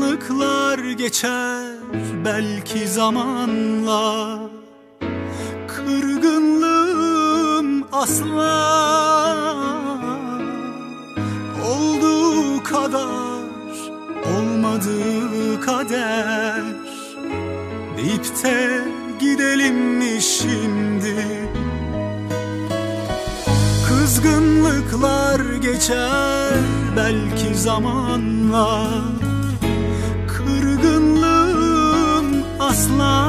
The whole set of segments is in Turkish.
Kızgınlıklar geçer belki zamanla, kırgınlığım asla olduğu kadar olmadığı kader deyip de gidelim mi şimdi? Kızgınlıklar geçer belki zamanla, kırgınlığım asla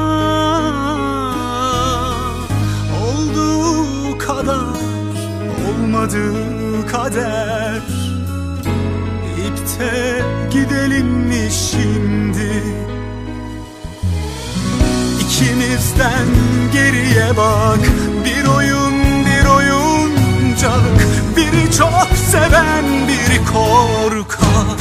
olduğu kadar olmadığı kader deyip de gidelim mi şimdi? İkimizden geriye bak, bir oyun bir oyuncak, biri çok seven biri korkak.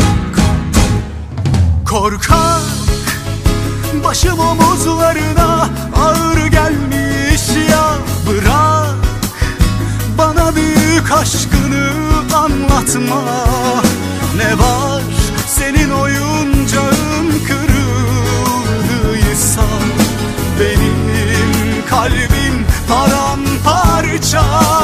Korkak, başım omuzlarına ağır gelmiş ya, bırak bana büyük aşkını anlatma. Ne var senin oyuncağın kırıldıysa, benim kalbim paramparça.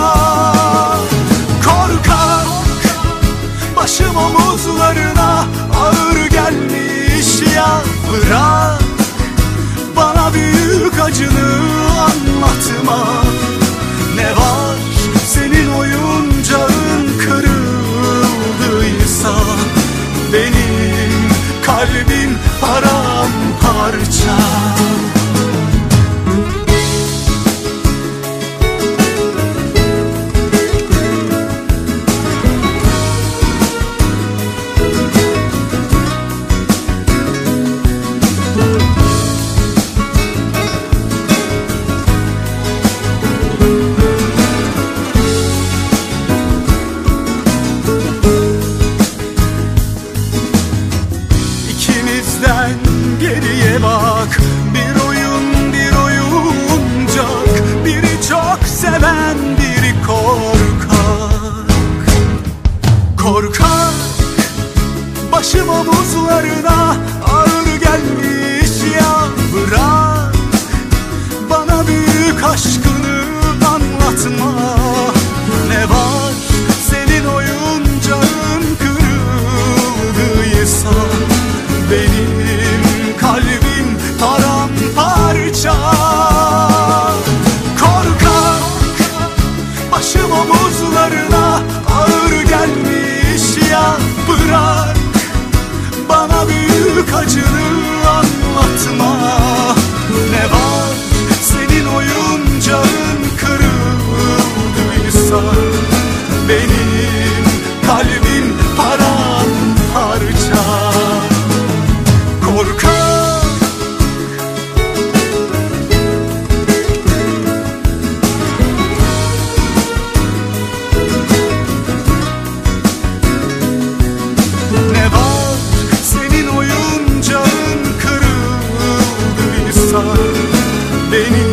Korkak, başım omuzlarına ağır gelmiş ya, bırak bana büyük acını anlatma. Ne var senin oyuncağın kırıldıysa, benim kalbim paramparça. Geriye bak, bir oyun bir oyuncak, biri çok seven biri korkak. Korkak, başım omuzlarına ağır gelmiş ya, bırak bana büyük aşkını anlatma. Ne var senin oyuncağın kırıldıysa, benim kalbim paramparça. Korkak, başım omuzlarına ağır gelmiş ya, bırak bana büyük acını anlatma. Ne var senin oyuncağın kırıldıysa, benim kalbim paramparça. Korkak, ne var senin oyuncağın kırıldıysa, benim